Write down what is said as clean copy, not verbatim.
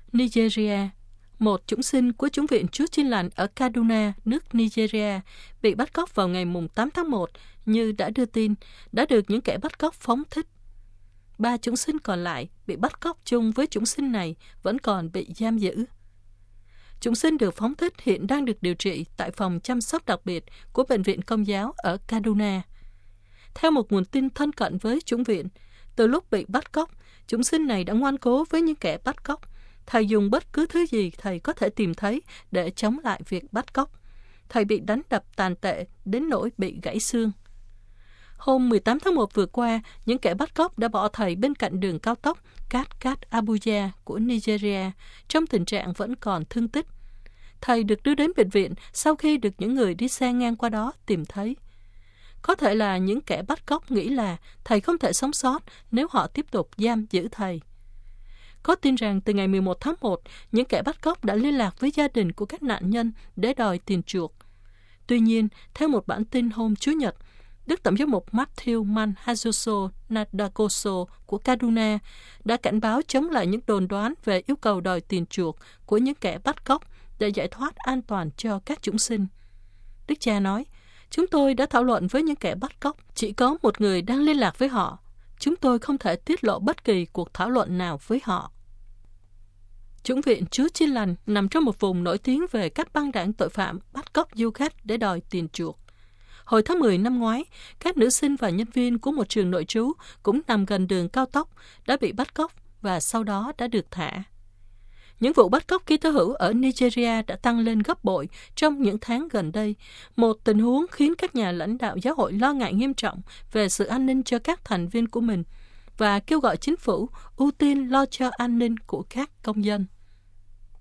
Nigeria. Một chúng sinh của chủng viện Chúa Tin Lành ở Kaduna, nước Nigeria, bị bắt cóc vào ngày 8 tháng 1, như đã đưa tin, đã được những kẻ bắt cóc phóng thích. 3 chúng sinh còn lại bị bắt cóc chung với chúng sinh này vẫn còn bị giam giữ. Chúng sinh được phóng thích hiện đang được điều trị tại phòng chăm sóc đặc biệt của Bệnh viện Công giáo ở Kaduna. Theo một nguồn tin thân cận với chủng viện, từ lúc bị bắt cóc, chúng sinh này đã ngoan cố với những kẻ bắt cóc. Thầy dùng bất cứ thứ gì thầy có thể tìm thấy để chống lại việc bắt cóc. Thầy bị đánh đập tàn tệ đến nỗi bị gãy xương. Hôm 18 tháng 1 vừa qua, những kẻ bắt cóc đã bỏ thầy bên cạnh đường cao tốc Kat Abuja của Nigeria trong tình trạng vẫn còn thương tích. Thầy được đưa đến bệnh viện sau khi được những người đi xe ngang qua đó tìm thấy. Có thể là những kẻ bắt cóc nghĩ là thầy không thể sống sót nếu họ tiếp tục giam giữ thầy. Có tin rằng từ ngày 11 tháng 1, những kẻ bắt cóc đã liên lạc với gia đình của các nạn nhân để đòi tiền chuộc. Tuy nhiên, theo một bản tin hôm Chủ nhật, Đức Tổng giám mục Matthew Manhajoso Nadagoso của Kaduna đã cảnh báo chống lại những đồn đoán về yêu cầu đòi tiền chuộc của những kẻ bắt cóc để giải thoát an toàn cho các chúng sinh. Đức cha nói, chúng tôi đã thảo luận với những kẻ bắt cóc, chỉ có một người đang liên lạc với họ. Chúng tôi không thể tiết lộ bất kỳ cuộc thảo luận nào với họ. Chủng viện Chúa Tin Lành nằm trong một vùng nổi tiếng về các băng đảng tội phạm bắt cóc du khách để đòi tiền chuộc. Hồi tháng 10 năm ngoái, các nữ sinh và nhân viên của một trường nội trú cũng nằm gần đường cao tốc đã bị bắt cóc và sau đó đã được thả. Những vụ bắt cóc Kitô hữu ở Nigeria đã tăng lên gấp bội trong những tháng gần đây, một tình huống khiến các nhà lãnh đạo giáo hội lo ngại nghiêm trọng về sự an ninh cho các thành viên của mình và kêu gọi chính phủ ưu tiên lo cho an ninh của các công dân.